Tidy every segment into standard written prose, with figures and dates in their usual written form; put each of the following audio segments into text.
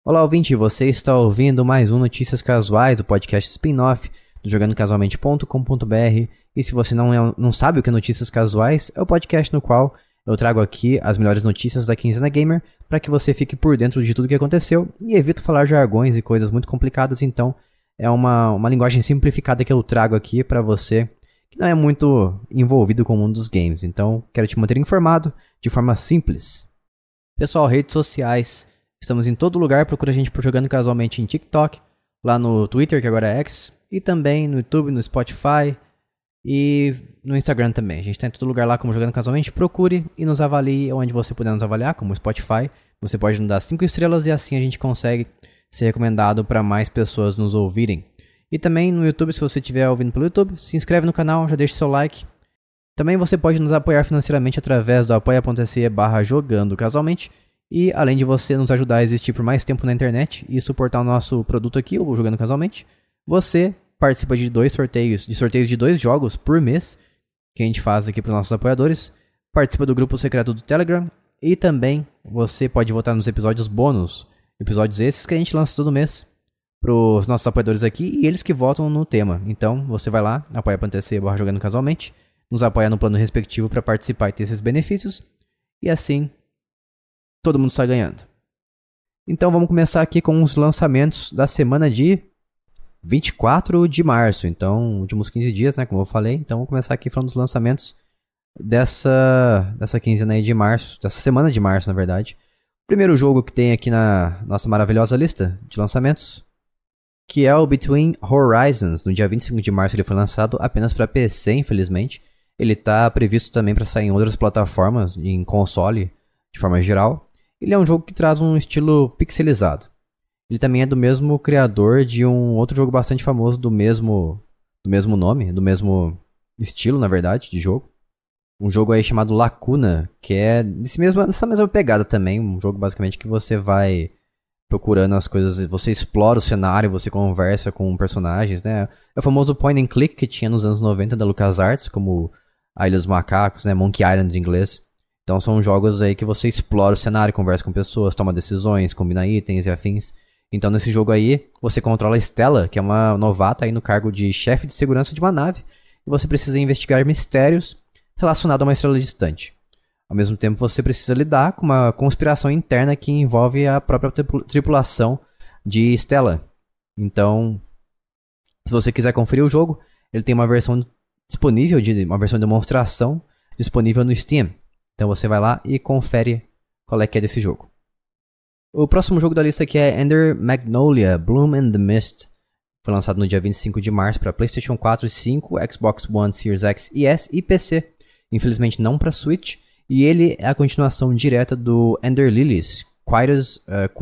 Olá, ouvinte, você está ouvindo mais um Notícias Casuais, o podcast spin-off do jogandocasualmente.com.br. E se você não sabe o que é Notícias Casuais, é o podcast no qual eu trago aqui as melhores notícias da quinzena gamer para que você fique por dentro de tudo o que aconteceu e evito falar jargões e coisas muito complicadas. Então é uma linguagem simplificada que eu trago aqui para você que não é muito envolvido com o mundo dos games. Então quero te manter informado de forma simples. Pessoal, redes sociais. Estamos em todo lugar, procura a gente por Jogando Casualmente em TikTok, lá no Twitter, que agora é X, e também no YouTube, no Spotify e no Instagram também. A gente está em todo lugar lá como Jogando Casualmente. Procure e nos avalie onde você puder nos avaliar, como o Spotify. Você pode nos dar 5 estrelas e assim a gente consegue ser recomendado para mais pessoas nos ouvirem. E também no YouTube, se você estiver ouvindo pelo YouTube, se inscreve no canal, já deixa seu like. Também você pode nos apoiar financeiramente através do apoia.se/jogando casualmente. E além de você nos ajudar a existir por mais tempo na internet e suportar o nosso produto aqui, o Jogando Casualmente, você participa de sorteios de 2 jogos por mês, que a gente faz aqui para os nossos apoiadores, participa do grupo secreto do Telegram e também você pode votar nos episódios bônus, episódios esses que a gente lança todo mês para os nossos apoiadores aqui e eles que votam no tema. Então você vai lá, apoia.se/jogando casualmente, nos apoia no plano respectivo para participar e ter esses benefícios e assim todo mundo está ganhando. Então vamos começar aqui com os lançamentos da semana de 24 de março. Então, últimos 15 dias, né, como eu falei. Então vamos começar aqui falando dos lançamentos dessa quinzena aí de março, dessa semana de março, na verdade. Primeiro jogo que tem aqui na nossa maravilhosa lista de lançamentos, que é o Between Horizons. No dia 25 de março ele foi lançado apenas para PC, infelizmente. Ele está previsto também para sair em outras plataformas, em console, de forma geral. Ele é um jogo que traz um estilo pixelizado. Ele também é do mesmo criador de um outro jogo bastante famoso do mesmo nome, do mesmo estilo, na verdade, de jogo. Um jogo aí chamado Lacuna, que é nessa mesma pegada também. Um jogo basicamente que você vai procurando as coisas, você explora o cenário, você conversa com personagens, né? É o famoso point and click que tinha nos anos 90 da LucasArts, como A Ilha dos Macacos, né? Monkey Island em inglês. Então são jogos aí que você explora o cenário, conversa com pessoas, toma decisões, combina itens e afins. Então nesse jogo aí, você controla a Stella, que é uma novata aí no cargo de chefe de segurança de uma nave. E você precisa investigar mistérios relacionados a uma estrela distante. Ao mesmo tempo, você precisa lidar com uma conspiração interna que envolve a própria tripulação de Stella. Então, se você quiser conferir o jogo, ele tem uma versão disponível, uma versão de demonstração disponível no Steam. Então você vai lá e confere qual é que é desse jogo. O próximo jogo da lista aqui é Ender Magnolia Bloom and the Mist. Foi lançado no dia 25 de março para PlayStation 4 e 5, Xbox One, Series X e S e PC. Infelizmente não para Switch. E ele é a continuação direta do Ender Lilies, Quietus,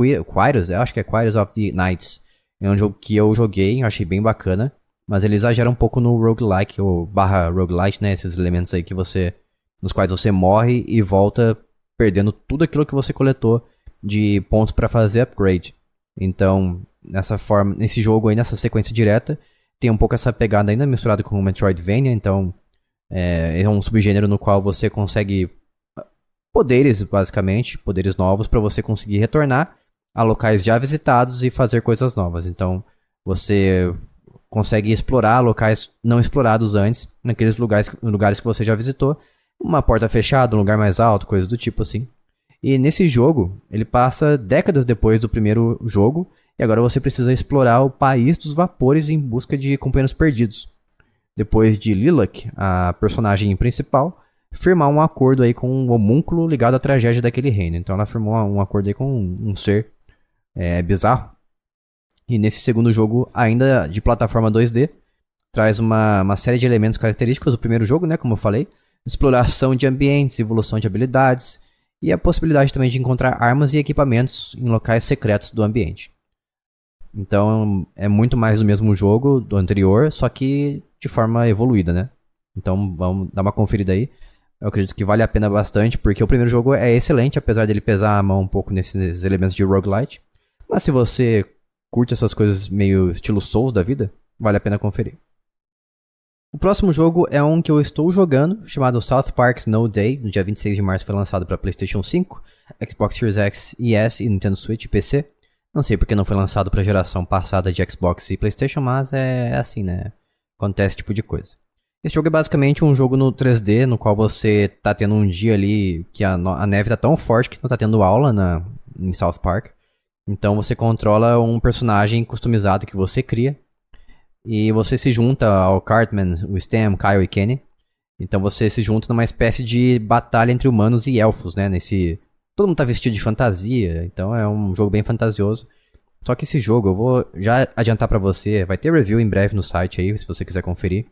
eu acho que é Quietus of the Nights. É um jogo que eu joguei, eu achei bem bacana. Mas ele exagera um pouco no roguelike, ou barra roguelite, né? Esses elementos aí que nos quais você morre e volta perdendo tudo aquilo que você coletou de pontos para fazer upgrade. Então, nesse jogo aí, nessa sequência direta, tem um pouco essa pegada ainda misturada com o Metroidvania. Então, é um subgênero no qual você consegue poderes, basicamente, poderes novos para você conseguir retornar a locais já visitados e fazer coisas novas. Então, você consegue explorar locais não explorados antes, naqueles lugares que você já visitou. Uma porta fechada, um lugar mais alto, coisas do tipo assim. E nesse jogo, ele passa décadas depois do primeiro jogo, e agora você precisa explorar o país dos vapores em busca de companheiros perdidos. Depois de Lilac, a personagem principal, firmar um acordo aí com um homúnculo ligado à tragédia daquele reino. Então ela firmou um acordo aí com um ser bizarro. E nesse segundo jogo, ainda de plataforma 2D, traz uma série de elementos característicos do primeiro jogo, né, como eu falei. Exploração de ambientes, evolução de habilidades e a possibilidade também de encontrar armas e equipamentos em locais secretos do ambiente. Então é muito mais do mesmo jogo do anterior, só que de forma evoluída, né? Então vamos dar uma conferida aí. Eu acredito que vale a pena bastante, porque o primeiro jogo é excelente, apesar dele pesar a mão um pouco nesses elementos de roguelite. Mas se você curte essas coisas meio estilo Souls da vida, vale a pena conferir. O próximo jogo é um que eu estou jogando, chamado South Park Snow Day. No dia 26 de março foi lançado para PlayStation 5, Xbox Series X e S e Nintendo Switch e PC. Não sei porque não foi lançado pra geração passada de Xbox e PlayStation, mas é assim, né? Acontece esse tipo de coisa. Esse jogo é basicamente um jogo no 3D, no qual você tá tendo um dia ali que a neve tá tão forte que não tá tendo aula em South Park. Então você controla um personagem customizado que você cria. E você se junta ao Cartman, o Stan, Kyle e Kenny. Então você se junta numa espécie de batalha entre humanos e elfos, né? Todo mundo tá vestido de fantasia, então é um jogo bem fantasioso. Só que esse jogo, eu vou já adiantar pra você, vai ter review em breve no site aí, se você quiser conferir.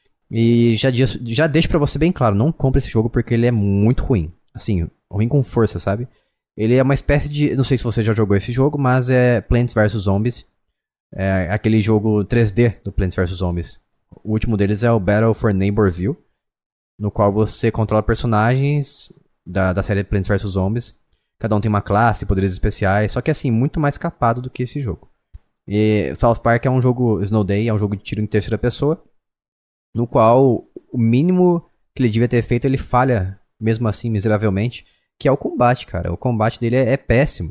E já deixo pra você bem claro, não compre esse jogo porque ele é muito ruim. Assim, ruim com força, sabe? Ele é uma espécie de... Não sei se você já jogou esse jogo, mas é Plants vs Zombies. É aquele jogo 3D do Plants vs Zombies. O último deles é o Battle for Neighborville, no qual você controla personagens da série Plants vs Zombies. Cada um tem uma classe, poderes especiais, só que assim, muito mais capado do que esse jogo. E South Park é um jogo, Snow Day é um jogo de tiro em terceira pessoa, no qual o mínimo que ele devia ter feito, ele falha, mesmo assim, miseravelmente, que é o combate, cara. O combate dele é péssimo.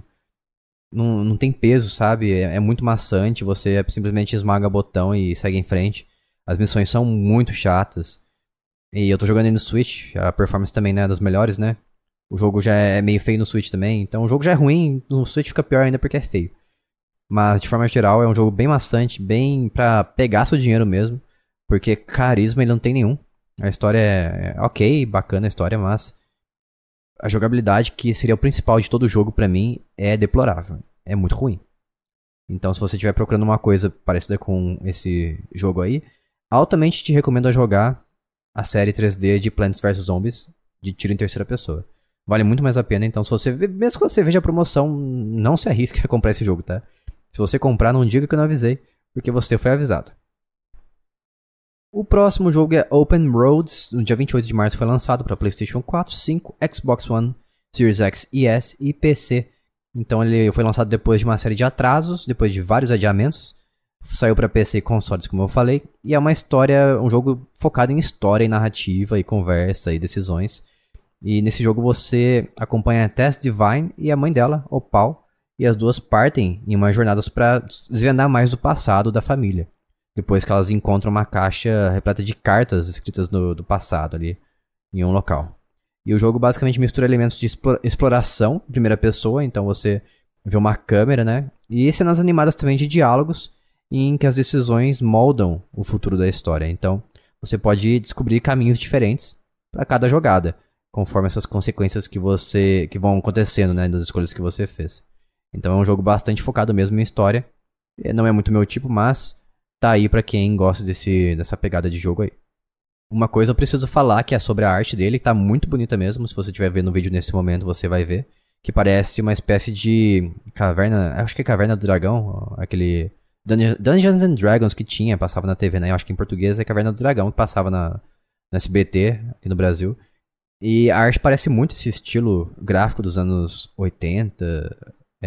Não tem peso, sabe? É muito maçante, você simplesmente esmaga botão e segue em frente. As missões são muito chatas. E eu tô jogando aí no Switch, a performance também não é das melhores, né? O jogo já é meio feio no Switch também, então o jogo já é ruim, no Switch fica pior ainda porque é feio. Mas de forma geral é um jogo bem maçante, bem pra pegar seu dinheiro mesmo, porque carisma ele não tem nenhum. A história é ok, bacana a história, mas a jogabilidade, que seria o principal de todo o jogo pra mim, é deplorável. É muito ruim. Então se você estiver procurando uma coisa parecida com esse jogo aí, altamente te recomendo a jogar a série 3D de Plants vs Zombies, de tiro em terceira pessoa. Vale muito mais a pena, então se você mesmo que você veja a promoção, não se arrisque a comprar esse jogo, tá? Se você comprar, não diga que eu não avisei, porque você foi avisado. O próximo jogo é Open Roads, no dia 28 de março foi lançado para PlayStation 4, 5, Xbox One, Series X e S e PC. Então ele foi lançado depois de uma série de atrasos, depois de vários adiamentos. Saiu para PC e consoles, como eu falei, e é uma história, um jogo focado em história e narrativa e conversa e decisões. E nesse jogo você acompanha a Tess Divine e a mãe dela, Opal, e as duas partem em uma jornada para desvendar mais do passado da família. Depois que elas encontram uma caixa repleta de cartas escritas do passado ali, em um local. E o jogo basicamente mistura elementos de exploração em primeira pessoa, então você vê uma câmera, né? E cenas animadas também de diálogos, em que as decisões moldam o futuro da história. Então você pode descobrir caminhos diferentes para cada jogada, conforme essas consequências que vão acontecendo, né, das escolhas que você fez. Então é um jogo bastante focado mesmo em história. Não é muito meu tipo, mas tá aí pra quem gosta dessa pegada de jogo aí. Uma coisa eu preciso falar, que é sobre a arte dele, que tá muito bonita mesmo. Se você estiver vendo o vídeo nesse momento, você vai ver. Que parece uma espécie de caverna, acho que é Caverna do Dragão, aquele Dungeons and Dragons que passava na TV, né? Eu acho que em português é Caverna do Dragão, que passava no SBT, aqui no Brasil. E a arte parece muito esse estilo gráfico dos anos 80,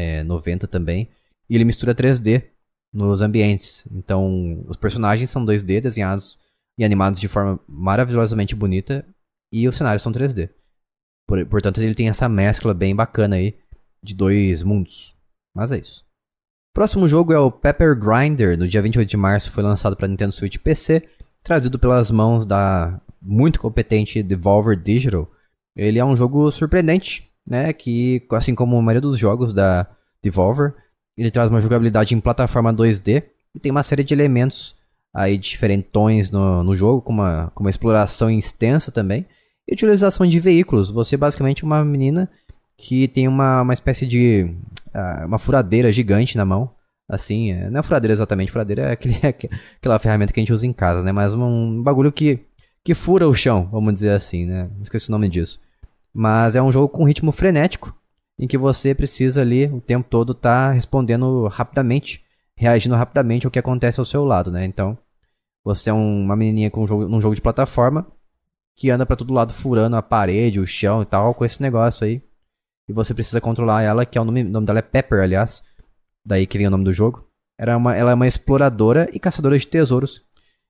90 também. E ele mistura 3D nos ambientes. Então, os personagens são 2D, desenhados e animados de forma maravilhosamente bonita. E os cenários são 3D. Portanto, ele tem essa mescla bem bacana aí de dois mundos. Mas é isso. Próximo jogo é o Pepper Grinder. No dia 28 de março foi lançado para Nintendo Switch PC. Trazido pelas mãos da muito competente Devolver Digital. Ele é um jogo surpreendente, né? Que, assim como a maioria dos jogos da Devolver, ele traz uma jogabilidade em plataforma 2D e tem uma série de elementos aí diferentões no jogo, com uma exploração extensa também, e utilização de veículos. Você basicamente é uma menina que tem uma espécie de uma furadeira gigante na mão. Assim, não é furadeira exatamente, furadeira é aquela ferramenta que a gente usa em casa, né? Mas um bagulho que fura o chão, vamos dizer assim, né? Esqueci o nome disso. Mas é um jogo com ritmo frenético, em que você precisa ali o tempo todo estar respondendo rapidamente, reagindo rapidamente ao que acontece ao seu lado, né? Então, você é uma menininha num jogo de plataforma que anda pra todo lado furando a parede, o chão e tal, com esse negócio aí. E você precisa controlar ela, que é o nome dela é Pepper, aliás. Daí que vem o nome do jogo. Ela é uma exploradora e caçadora de tesouros.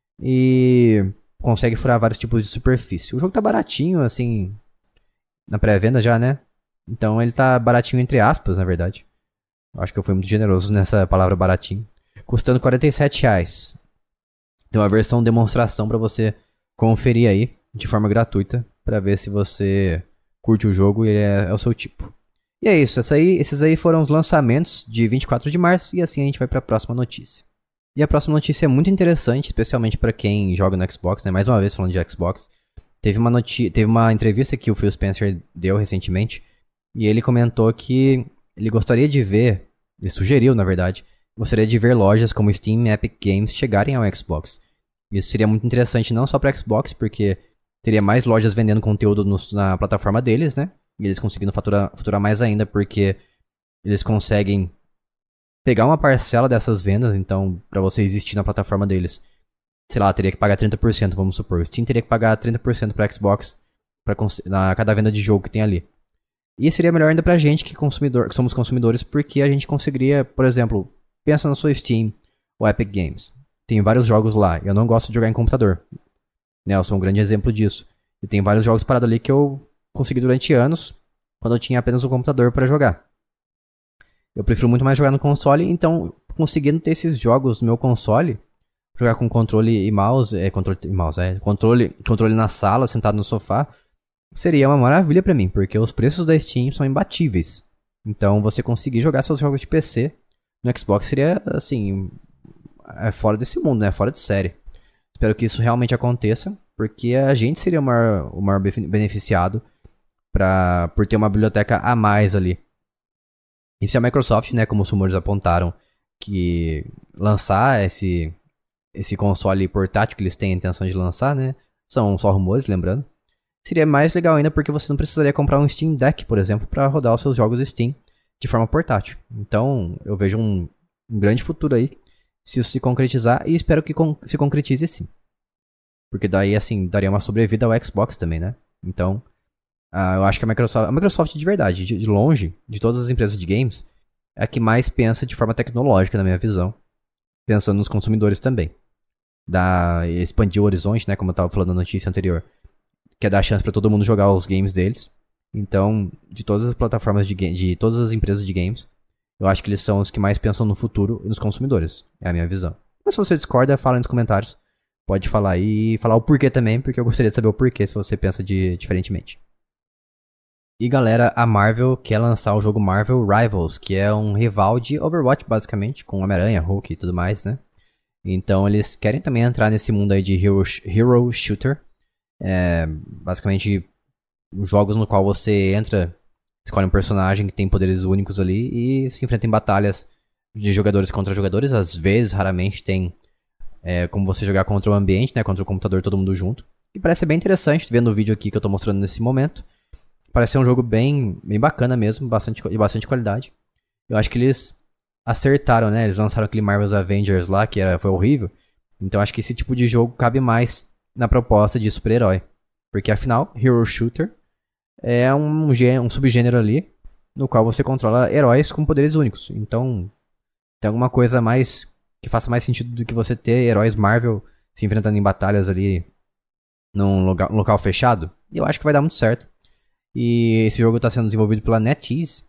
E consegue furar vários tipos de superfície. O jogo tá baratinho, assim, na pré-venda já, né? Então ele tá baratinho entre aspas, na verdade. Acho que eu fui muito generoso nessa palavra baratinho. Custando R$47. Tem uma versão demonstração pra você conferir aí de forma gratuita pra ver se você curte o jogo e é o seu tipo. E é isso, esses aí foram os lançamentos de 24 de março e assim a gente vai pra próxima notícia. E a próxima notícia é muito interessante, especialmente pra quem joga no Xbox, né? Mais uma vez falando de Xbox. Teve uma entrevista que o Phil Spencer deu recentemente e ele comentou que ele gostaria de ver, ele sugeriu na verdade, gostaria de ver lojas como Steam e Epic Games chegarem ao Xbox. Isso seria muito interessante não só para Xbox, porque teria mais lojas vendendo conteúdo na plataforma deles, né? E eles conseguindo faturar mais ainda, porque eles conseguem pegar uma parcela dessas vendas, então, para você existir na plataforma deles, sei lá, teria que pagar 30%, vamos supor. O Steam teria que pagar 30% para Xbox na cada venda de jogo que tem ali. E seria melhor ainda pra gente que somos consumidores, porque a gente conseguiria, por exemplo, pensa na sua Steam ou Epic Games. Tem vários jogos lá. Eu não gosto de jogar em computador. Né, eu sou um grande exemplo disso. E tem vários jogos parados ali que eu consegui durante anos, quando eu tinha apenas um computador para jogar. Eu prefiro muito mais jogar no console, então conseguindo ter esses jogos no meu console, jogar com controle e mouse, controle na sala, sentado no sofá, seria uma maravilha pra mim, porque os preços da Steam são imbatíveis. Então você conseguir jogar seus jogos de PC no Xbox seria, assim, fora desse mundo, né? Fora de série. Espero que isso realmente aconteça, porque a gente seria o maior beneficiado por ter uma biblioteca a mais ali. E se a Microsoft, né, como os rumores apontaram, que lançar esse console portátil que eles têm a intenção de lançar, né? São só rumores, lembrando. Seria mais legal ainda porque você não precisaria comprar um Steam Deck, por exemplo, para rodar os seus jogos Steam de forma portátil. Então, eu vejo um grande futuro aí, se isso se concretizar, e espero que se concretize sim. Porque daí, assim, daria uma sobrevida ao Xbox também, né? Então, eu acho que a Microsoft de verdade, de longe, de todas as empresas de games, é a que mais pensa de forma tecnológica, na minha visão, pensando nos consumidores também. Expandir o horizonte, né, como eu estava falando na notícia anterior, que é dar chance para todo mundo jogar os games deles. Então, de todas as plataformas de todas as empresas de games, eu acho que eles são os que mais pensam no futuro e nos consumidores. É a minha visão. Mas se você discorda, fala nos comentários. Pode falar aí e falar o porquê também, porque eu gostaria de saber o porquê se você pensa diferentemente. E galera, a Marvel quer lançar o jogo Marvel Rivals, que é um rival de Overwatch, basicamente, com Homem-Aranha, Hulk e tudo mais, né? Então eles querem também entrar nesse mundo aí de Hero Shooter. Basicamente, jogos no qual você entra, escolhe um personagem que tem poderes únicos ali e se enfrenta em batalhas de jogadores contra jogadores. Às vezes, raramente, tem como você jogar contra o ambiente, né? Contra o computador, todo mundo junto. E parece bem interessante, vendo o vídeo aqui que eu tô mostrando nesse momento. Parece ser um jogo bem bacana mesmo, de bastante qualidade. Eu acho que eles acertaram, né? Eles lançaram aquele Marvel's Avengers lá, que foi horrível. Então acho que esse tipo de jogo cabe mais na proposta de super-herói. Porque afinal, Hero Shooter é um subgênero ali, no qual você controla heróis com poderes únicos. Então, tem alguma coisa mais que faça mais sentido do que você ter heróis Marvel se enfrentando em batalhas ali num local fechado. E eu acho que vai dar muito certo. E esse jogo está sendo desenvolvido pela NetEase.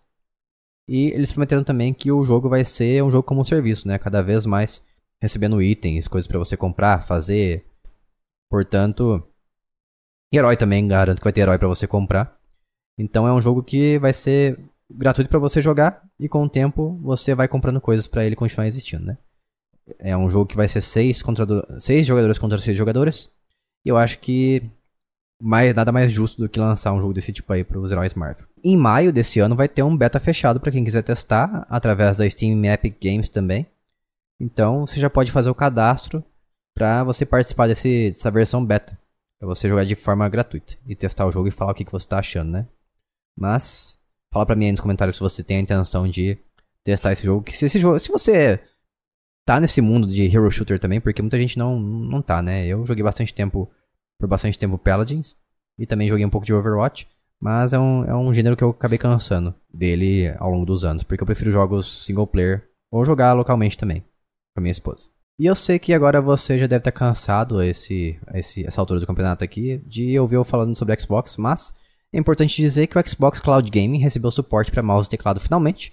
E eles prometeram também que o jogo vai ser um jogo como um serviço, né? Cada vez mais recebendo itens, coisas para você comprar, fazer. Portanto, herói também, garanto que vai ter herói para você comprar. Então é um jogo que vai ser gratuito para você jogar e com o tempo você vai comprando coisas para ele continuar existindo, né? É um jogo que vai ser 6 jogadores contra 6 jogadores. E eu acho que nada mais justo do que lançar um jogo desse tipo aí para os heróis Marvel. Em maio desse ano vai ter um beta fechado para quem quiser testar, através da Steam e Epic Games também. Então você já pode fazer o cadastro para você participar dessa versão beta. Para você jogar de forma gratuita e testar o jogo e falar o que você está achando, né? Mas fala para mim aí nos comentários se você tem a intenção de testar esse jogo. Se você tá nesse mundo de Hero Shooter também, porque muita gente não tá, né? Eu joguei por bastante tempo Paladins e também joguei um pouco de Overwatch, mas é um gênero que eu acabei cansando dele ao longo dos anos, porque eu prefiro jogos single player ou jogar localmente também com a minha esposa. E eu sei que agora você já deve estar cansado essa altura do campeonato aqui de ouvir eu falando sobre Xbox, mas é importante dizer que o Xbox Cloud Gaming recebeu suporte para mouse e teclado finalmente,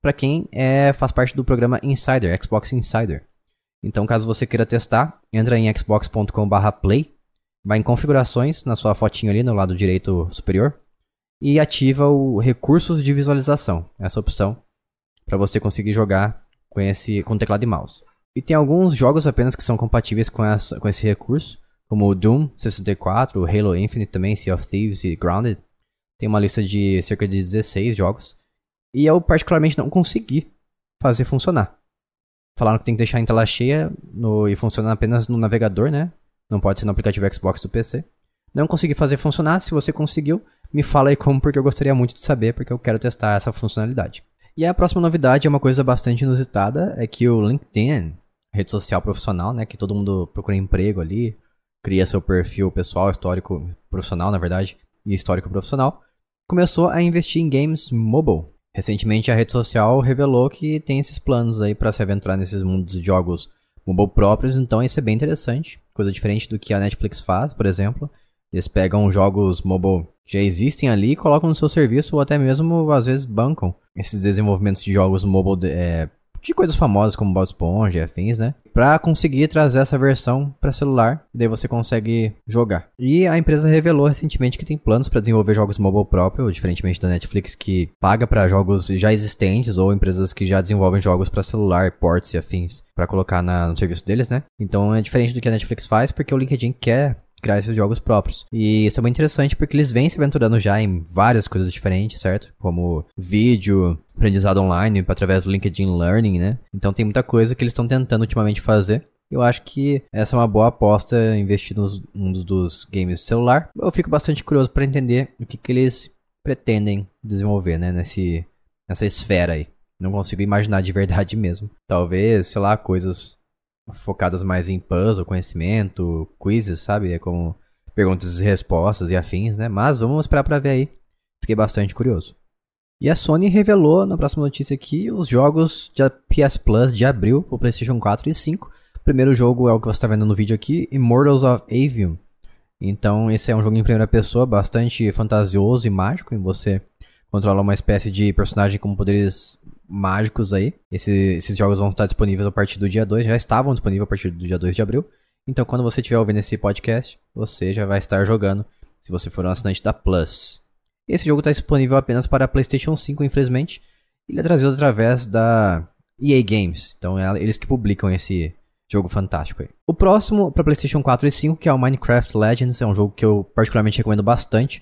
para quem faz parte do programa Insider, Xbox Insider. Então, caso você queira testar, entra em xbox.com/play, vai em configurações, na sua fotinha ali no lado direito superior, e ativa o recursos de visualização, essa opção, para você conseguir jogar com teclado e mouse. E tem alguns jogos apenas que são compatíveis com esse recurso, como o Doom 64, o Halo Infinite também, Sea of Thieves e Grounded. Tem uma lista de cerca de 16 jogos. E eu particularmente não consegui fazer funcionar. Falaram que tem que deixar em tela cheia e funciona apenas no navegador, né? Não pode ser no aplicativo Xbox do PC. Não consegui fazer funcionar. Se você conseguiu, me fala aí como, porque eu gostaria muito de saber, porque eu quero testar essa funcionalidade. E a próxima novidade é uma coisa bastante inusitada, é que o LinkedIn, rede social profissional, né, que todo mundo procura emprego ali, cria seu perfil pessoal, histórico profissional, na verdade, e histórico profissional, começou a investir em games mobile. Recentemente a rede social revelou que tem esses planos aí para se aventurar nesses mundos de jogos mobile próprios, então isso é bem interessante, coisa diferente do que a Netflix faz, por exemplo. Eles pegam jogos mobile que já existem ali e colocam no seu serviço, ou até mesmo, às vezes, bancam esses desenvolvimentos de jogos mobile de coisas famosas como Bob Esponja e afins, né? Pra conseguir trazer essa versão pra celular, e daí você consegue jogar. E a empresa revelou recentemente que tem planos pra desenvolver jogos mobile próprio, diferentemente da Netflix, que paga pra jogos já existentes, ou empresas que já desenvolvem jogos pra celular, ports e afins, pra colocar no serviço deles, né? Então é diferente do que a Netflix faz, porque o LinkedIn quer criar esses jogos próprios. E isso é muito interessante porque eles vêm se aventurando já em várias coisas diferentes, certo? Como vídeo, aprendizado online, através do LinkedIn Learning, né? Então tem muita coisa que eles estão tentando ultimamente fazer. Eu acho que essa é uma boa aposta, investir nos mundos dos games de celular. Eu fico bastante curioso para entender o que eles pretendem desenvolver, né? Nessa esfera aí. Não consigo imaginar de verdade mesmo. Talvez, sei lá, coisas focadas mais em puzzle, conhecimento, quizzes, sabe? É como perguntas e respostas e afins, né? Mas vamos esperar pra ver aí. Fiquei bastante curioso. E a Sony revelou, na próxima notícia aqui, os jogos de PS Plus de abril pro PlayStation 4 e 5. O primeiro jogo é o que você tá vendo no vídeo aqui, Immortals of Aveum. Então esse é um jogo em primeira pessoa, bastante fantasioso e mágico, em você controla uma espécie de personagem com poderes mágicos aí. Esses jogos vão estar disponíveis a partir do dia 2, já estavam disponíveis a partir do dia 2 de abril. Então quando você estiver ouvindo esse podcast, você já vai estar jogando, se você for um assinante da Plus. Esse jogo está disponível apenas para PlayStation 5, infelizmente. Ele é trazido através da EA Games, então é eles que publicam esse jogo fantástico aí. O próximo para PlayStation 4 e 5, que é o Minecraft Legends, é um jogo que eu particularmente recomendo bastante.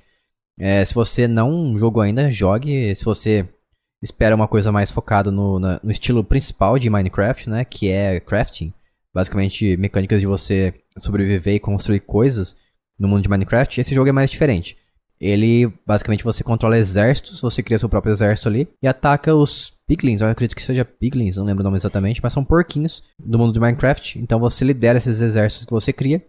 Se você não jogou ainda, jogue. Se você espera uma coisa mais focada no estilo principal de Minecraft, né, que é crafting, basicamente mecânicas de você sobreviver e construir coisas no mundo de Minecraft, esse jogo é mais diferente. Ele, basicamente, você controla exércitos, você cria seu próprio exército ali e ataca os piglins, eu acredito que seja piglins, não lembro o nome exatamente, mas são porquinhos do mundo de Minecraft, então você lidera esses exércitos que você cria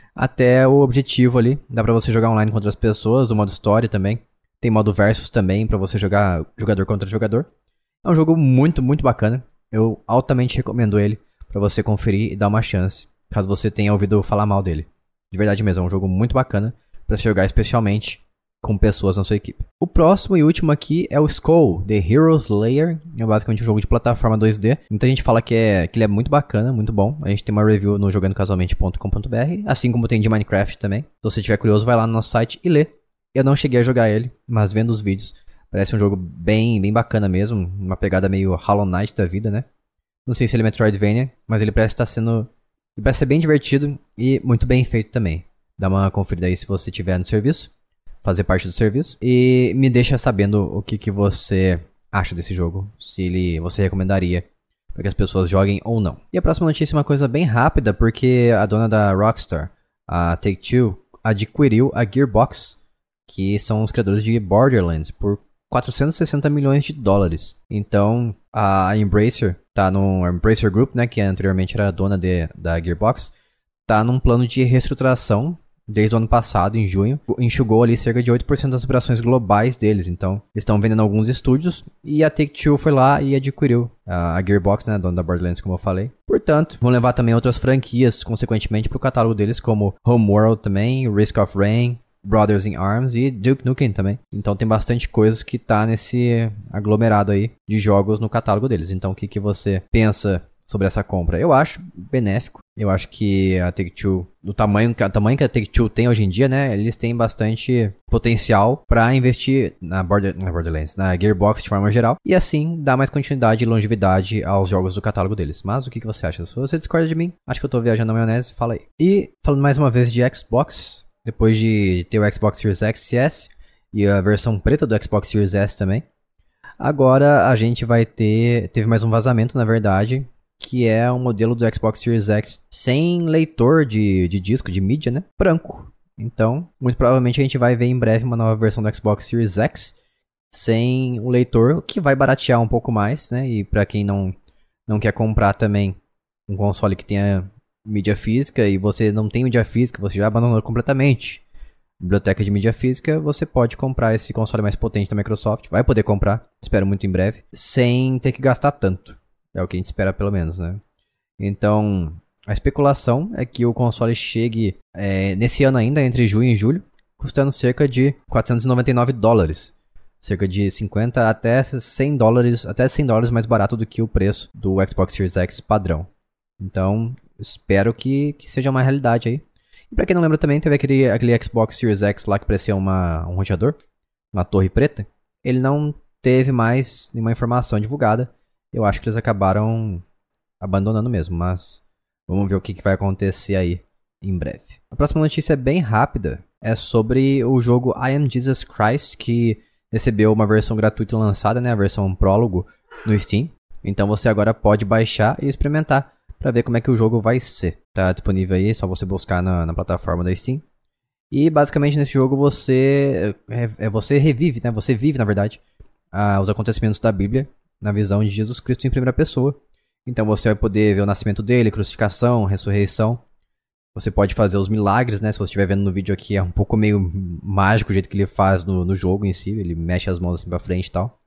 até o objetivo ali. Dá pra você jogar online com outras pessoas, o modo história também. Tem modo versus também pra você jogar jogador contra jogador. É um jogo muito, muito bacana. Eu altamente recomendo ele pra você conferir e dar uma chance, caso você tenha ouvido falar mal dele. De verdade mesmo, é um jogo muito bacana pra se jogar especialmente com pessoas na sua equipe. O próximo e último aqui é o Skull, The Hero Slayer. É basicamente um jogo de plataforma 2D. Muita gente fala que ele é muito bacana, muito bom. A gente tem uma review no jogandocasualmente.com.br, assim como tem de Minecraft também. Se você estiver curioso, vai lá no nosso site e lê. Eu não cheguei a jogar ele, mas vendo os vídeos, parece um jogo bem, bem bacana mesmo. Uma pegada meio Hollow Knight da vida, né? Não sei se ele é Metroidvania, mas ele parece estar sendo... Ele parece ser bem divertido e muito bem feito também. Dá uma conferida aí se você estiver no serviço, fazer parte do serviço. E me deixa sabendo o que você acha desse jogo. Se você recomendaria para que as pessoas joguem ou não. E a próxima notícia é uma coisa bem rápida, porque a dona da Rockstar, a Take-Two, adquiriu a Gearbox, que são os criadores de Borderlands, por 460 milhões de dólares. Então, a Embracer tá no Embracer Group, né, que anteriormente era a dona da Gearbox, tá num plano de reestruturação desde o ano passado, em junho. Enxugou ali cerca de 8% das operações globais deles. Então, eles estão vendendo alguns estúdios e a Take-Two foi lá e adquiriu a Gearbox, né, a dona da Borderlands, como eu falei. Portanto, vão levar também outras franquias, consequentemente, para o catálogo deles, como Homeworld também, Risk of Rain, Brothers in Arms e Duke Nukem também. Então tem bastante coisas que tá nesse aglomerado aí de jogos no catálogo deles. Então o que você pensa sobre essa compra? Eu acho benéfico. Eu acho que a Take-Two, do tamanho que a Take-Two tem hoje em dia, né? Eles têm bastante potencial para investir na Borderlands, na Gearbox de forma geral. E assim, dar mais continuidade e longevidade aos jogos do catálogo deles. Mas o que você acha? Se você discorda de mim, acho que eu tô viajando na maionese, fala aí. E falando mais uma vez de Xbox, depois de ter o Xbox Series X e S, e a versão preta do Xbox Series S também, agora a gente vai teve mais um vazamento, na verdade, que é um modelo do Xbox Series X sem leitor de disco, de mídia, né? Branco. Então, muito provavelmente a gente vai ver em breve uma nova versão do Xbox Series X sem o leitor, o que vai baratear um pouco mais, né? E para quem não quer comprar também um console que tenha mídia física e você não tem mídia física, você já abandonou completamente a biblioteca de mídia física, você pode comprar esse console mais potente da Microsoft, vai poder comprar, espero muito em breve, sem ter que gastar tanto. É o que a gente espera, pelo menos, né? Então, a especulação é que o console chegue nesse ano ainda, entre junho e julho, custando cerca de $499. Cerca de 50 até 100 dólares, até 100 dólares mais barato do que o preço do Xbox Series X padrão. Então, espero que seja uma realidade aí. E pra quem não lembra também, teve aquele Xbox Series X lá que parecia um roteador, uma torre preta. Ele não teve mais nenhuma informação divulgada. Eu acho que eles acabaram abandonando mesmo, mas vamos ver o que vai acontecer aí em breve. A próxima notícia é bem rápida, é sobre o jogo I Am Jesus Christ, que recebeu uma versão gratuita lançada, né, a versão prólogo no Steam. Então você agora pode baixar e experimentar para ver como é que o jogo vai ser. Tá disponível aí, é só você buscar na plataforma da Steam. E basicamente nesse jogo você revive, né, você vive na verdade os acontecimentos da Bíblia na visão de Jesus Cristo em primeira pessoa. Então você vai poder ver o nascimento dele, crucificação, ressurreição. Você pode fazer os milagres, né? Se você estiver vendo no vídeo aqui, é um pouco meio mágico o jeito que ele faz no jogo em si. Ele mexe as mãos assim pra frente e tal.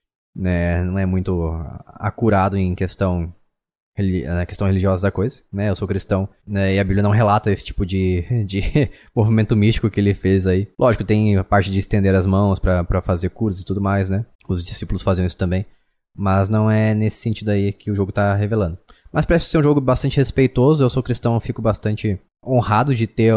Né? Não é muito acurado em questão religiosa da coisa, né? Eu sou cristão, né? E a Bíblia não relata esse tipo de movimento místico que ele fez aí. Lógico, tem a parte de estender as mãos pra fazer curas e tudo mais, né? Os discípulos faziam isso também. Mas não é nesse sentido aí que o jogo tá revelando. Mas parece ser um jogo bastante respeitoso. Eu sou cristão, eu fico bastante honrado de ter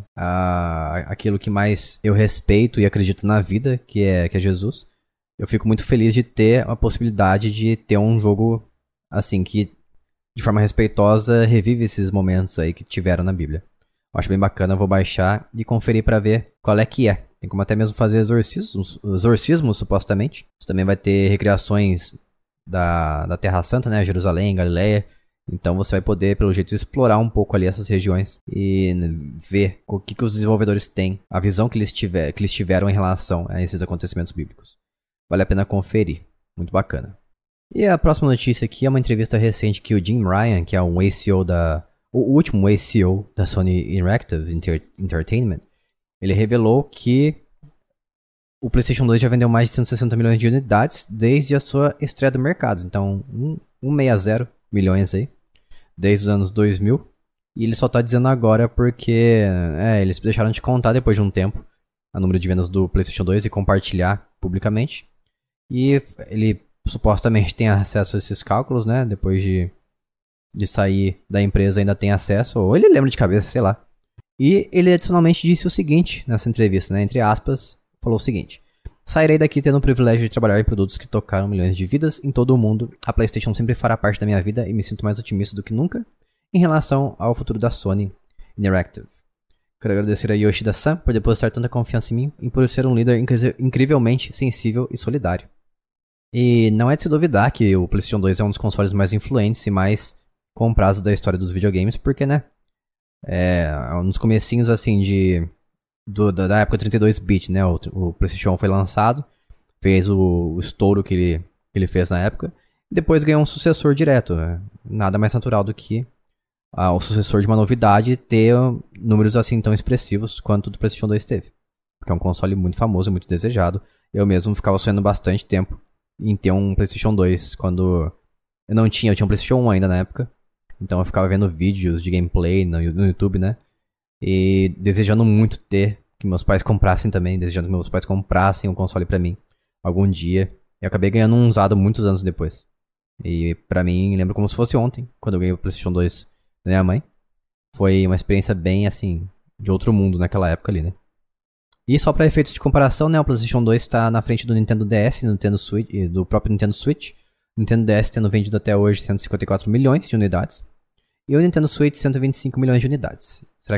aquilo que mais eu respeito e acredito na vida, que é Jesus. Eu fico muito feliz de ter a possibilidade de ter um jogo assim, que de forma respeitosa revive esses momentos aí que tiveram na Bíblia. Eu acho bem bacana, eu vou baixar e conferir pra ver qual é que é. Tem como até mesmo fazer exorcismos, supostamente. Você também vai ter recriações da Terra Santa, né? Jerusalém, Galileia. Então você vai poder, pelo jeito, explorar um pouco ali essas regiões e ver o que os desenvolvedores têm, a visão que eles tiveram em relação a esses acontecimentos bíblicos. Vale a pena conferir. Muito bacana. E a próxima notícia aqui é uma entrevista recente que o Jim Ryan, que é um ex-CEO o último ex-CEO da Sony Interactive Entertainment, ele revelou que o PlayStation 2 já vendeu mais de 160 milhões de unidades desde a sua estreia do mercado. Então, 160 milhões aí, desde os anos 2000. E ele só tá dizendo agora porque eles deixaram de contar depois de um tempo o número de vendas do PlayStation 2 e compartilhar publicamente. E ele supostamente tem acesso a esses cálculos, né? Depois de sair da empresa ainda tem acesso, ou ele lembra de cabeça, sei lá. E ele adicionalmente disse o seguinte nessa entrevista, né? Entre aspas, falou o seguinte: sairei daqui tendo o privilégio de trabalhar em produtos que tocaram milhões de vidas em todo o mundo. A PlayStation sempre fará parte da minha vida e me sinto mais otimista do que nunca em relação ao futuro da Sony Interactive. Quero agradecer a Yoshida-san por depositar tanta confiança em mim e por ser um líder incrivelmente sensível e solidário. E não é de se duvidar que o PlayStation 2 é um dos consoles mais influentes e mais comprados da história dos videogames, porque, né, nos comecinhos, assim, da época 32-bit, né, o PlayStation 1 foi lançado, fez o estouro que ele fez na época, e depois ganhou um sucessor direto, né? Nada mais natural do que o sucessor de uma novidade ter números assim tão expressivos quanto o do PlayStation 2 teve. Porque é um console muito famoso e muito desejado. Eu mesmo ficava sonhando bastante tempo em ter um PlayStation 2 quando eu tinha um PlayStation 1 ainda na época. Então eu ficava vendo vídeos de gameplay no YouTube, né? E desejando muito ter, que meus pais comprassem também, desejando que meus pais comprassem um console pra mim algum dia. E eu acabei ganhando um usado muitos anos depois. E pra mim, lembro como se fosse ontem, quando eu ganhei o PlayStation 2 da minha mãe. Foi uma experiência bem, assim, de outro mundo naquela época ali, né? E só pra efeitos de comparação, né, o PlayStation 2 tá na frente do Nintendo DS e Nintendo Switch, e do próprio Nintendo Switch. O Nintendo DS tendo vendido até hoje 154 milhões de unidades. E o Nintendo Switch 125 milhões de unidades. Será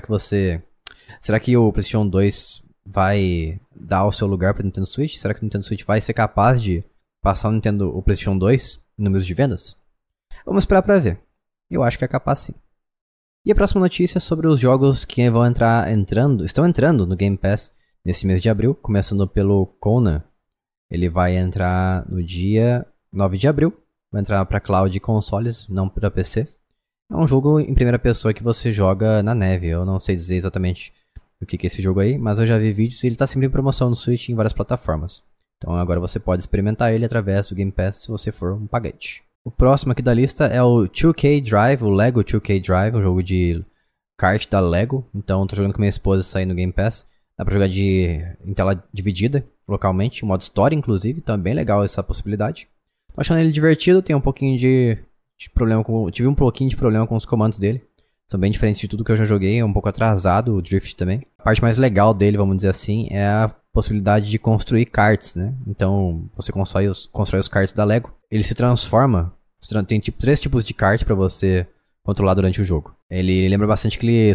que o PlayStation 2 vai dar o seu lugar para o Nintendo Switch? Será que o Nintendo Switch vai ser capaz de passar o PlayStation 2 em números de vendas? Vamos esperar para ver. Eu acho que é capaz sim. E a próxima notícia é sobre os jogos que estão entrando no Game Pass nesse mês de abril, começando pelo Conan. Ele vai entrar no dia 9 de abril, vai entrar para cloud e consoles, não para PC. É um jogo em primeira pessoa que você joga na neve. Eu não sei dizer exatamente o que é esse jogo aí, mas eu já vi vídeos e ele está sempre em promoção no Switch em várias plataformas. Então agora você pode experimentar ele através do Game Pass se você for um pagante. O próximo aqui da lista é o 2K Drive, o Lego 2K Drive, um jogo de kart da Lego. Então eu tô jogando com minha esposa, sair no Game Pass. Dá pra jogar em tela dividida, localmente, modo história inclusive, então é bem legal essa possibilidade. Tô achando ele divertido, tem um pouquinho de problema tive um pouquinho de problema com os comandos dele. São bem diferentes de tudo que eu já joguei, é um pouco atrasado o drift também. A parte mais legal dele, vamos dizer assim, é a possibilidade de construir karts, né? Então, você constrói os karts da Lego. Ele se transforma, tem três tipos de kart pra você controlar durante o jogo. Ele lembra bastante aquele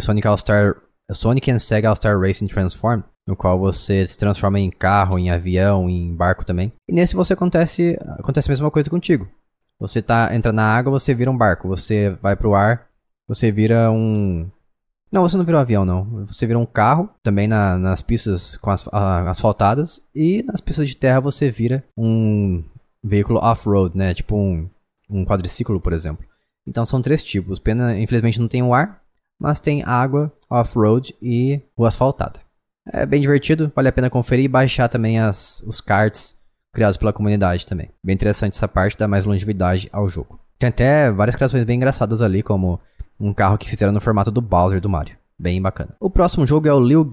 Sonic and Sega All-Star Racing Transform, no qual você se transforma em carro, em avião, em barco também. E nesse acontece a mesma coisa contigo. Você entra na água, você vira um barco. Você vai pro ar, você vira um... Não, você não vira um avião, não. Você vira um carro, também nas pistas asfaltadas. E nas pistas de terra você vira um veículo off-road, né? Tipo um quadriciclo, por exemplo. Então são três tipos. Pena, infelizmente não tem o ar, mas tem água, off-road e rua asfaltada. É bem divertido, vale a pena conferir e baixar também os karts criados pela comunidade também. Bem interessante essa parte, dá mais longevidade ao jogo. Tem até várias criações bem engraçadas ali, como um carro que fizeram no formato do Bowser do Mario. Bem bacana. O próximo jogo é o Little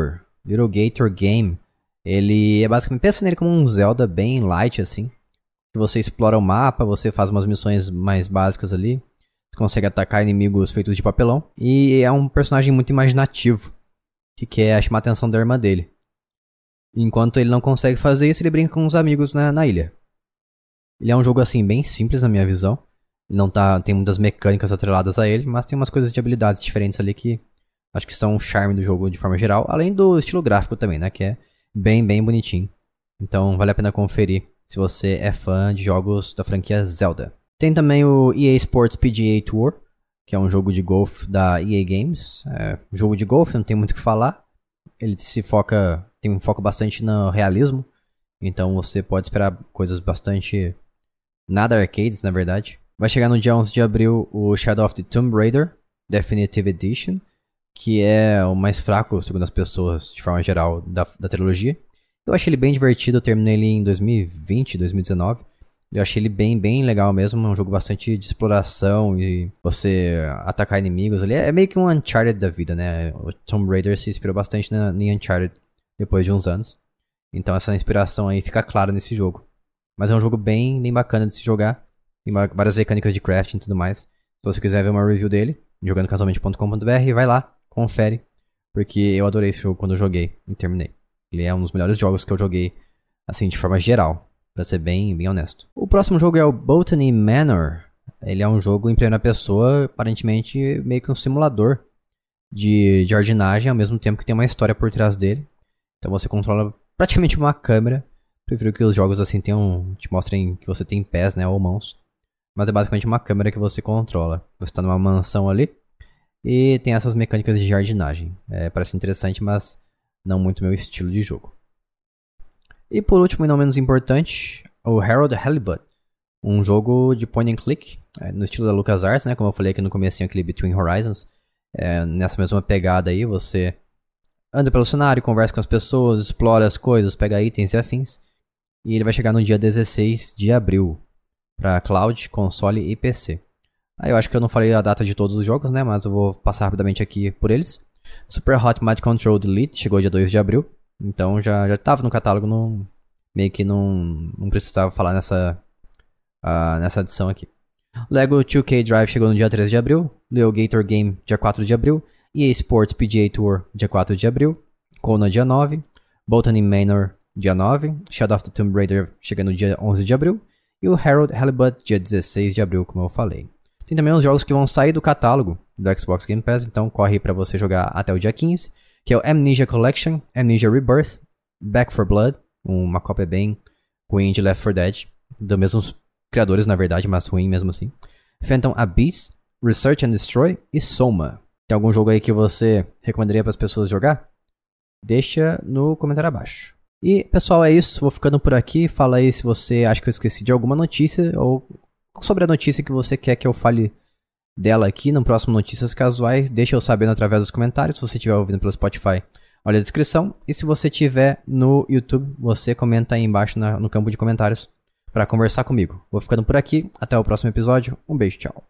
Gator Game. Ele é basicamente, pensa nele como um Zelda bem light assim. Que você explora o mapa, você faz umas missões mais básicas ali. Você consegue atacar inimigos feitos de papelão. E é um personagem muito imaginativo, que quer chamar a atenção da irmã dele. Enquanto ele não consegue fazer isso, ele brinca com os amigos na ilha. Ele é um jogo assim bem simples na minha visão. Ele não tem muitas mecânicas atreladas a ele, mas tem umas coisas de habilidades diferentes ali que acho que são o charme do jogo de forma geral. Além do estilo gráfico também, né? Que é bem bonitinho. Então vale a pena conferir se você é fã de jogos da franquia Zelda. Tem também o EA Sports PGA Tour, que é um jogo de golfe da EA Games. Um jogo de golfe, não tem muito o que falar. Ele tem um foco bastante no realismo. Então você pode esperar coisas bastante... nada arcades, na verdade. Vai chegar no dia 11 de abril o Shadow of the Tomb Raider Definitive Edition, que é o mais fraco, segundo as pessoas, de forma geral, da trilogia. Eu achei ele bem divertido, eu terminei ele em 2020, 2019. Eu achei ele bem legal mesmo, é um jogo bastante de exploração e você atacar inimigos ali. É meio que um Uncharted da vida, né? O Tomb Raider se inspirou bastante em Uncharted depois de uns anos. Então essa inspiração aí fica clara nesse jogo. Mas é um jogo bem bacana de se jogar. Tem várias mecânicas de crafting e tudo mais. Se você quiser ver uma review dele, jogandocasualmente.com.br, vai lá, confere. Porque eu adorei esse jogo quando eu joguei e terminei. Ele é um dos melhores jogos que eu joguei, assim, de forma geral. Pra ser bem honesto. O próximo jogo é o Botany Manor. Ele é um jogo em primeira pessoa, aparentemente meio que um simulador de jardinagem, ao mesmo tempo que tem uma história por trás dele. Então você controla praticamente uma câmera. Prefiro que os jogos assim te mostrem que você tem pés, né, ou mãos. Mas é basicamente uma câmera que você controla. Você está numa mansão ali e tem essas mecânicas de jardinagem. Parece interessante, mas não muito meu estilo de jogo. E por último, e não menos importante, o Harold Halibut. Um jogo de point and click, no estilo da LucasArts, né? Como eu falei aqui no comecinho, aquele Between Horizons. Nessa mesma pegada aí, você anda pelo cenário, conversa com as pessoas, explora as coisas, pega itens e afins. E ele vai chegar no dia 16 de abril para cloud, console e PC. Aí eu acho que eu não falei a data de todos os jogos, né? Mas eu vou passar rapidamente aqui por eles. Super Hot Mind Control Delete chegou dia 2 de abril. Então já tava no catálogo, meio que não precisava falar nessa edição aqui. Lego 2K Drive chegou no dia 13 de abril. Leo Gator Game dia 4 de abril. EA Sports PGA Tour dia 4 de abril. Kona dia 9. Botany Manor dia 9. Shadow of the Tomb Raider chega no dia 11 de abril. E o Harold Halibut dia 16 de abril, como eu falei. Tem também uns jogos que vão sair do catálogo do Xbox Game Pass, então corre para você jogar até o dia 15, que é o Amnesia Collection, Amnesia Rebirth, Back 4 Blood, uma cópia bem ruim de Left 4 Dead, dos mesmos criadores na verdade, mas ruim mesmo assim. Phantom Abyss, Research and Destroy e Soma. Tem algum jogo aí que você recomendaria para as pessoas jogar? Deixa no comentário abaixo. E pessoal, é isso, vou ficando por aqui. Fala aí se você acha que eu esqueci de alguma notícia ou sobre a notícia que você quer que eu fale dela aqui no próximo Notícias Casuais. Deixa eu sabendo através dos comentários. Se você estiver ouvindo pelo Spotify, olha a descrição. E se você estiver no YouTube, você comenta aí embaixo no campo de comentários para conversar comigo. Vou ficando por aqui. Até o próximo episódio. Um beijo, tchau.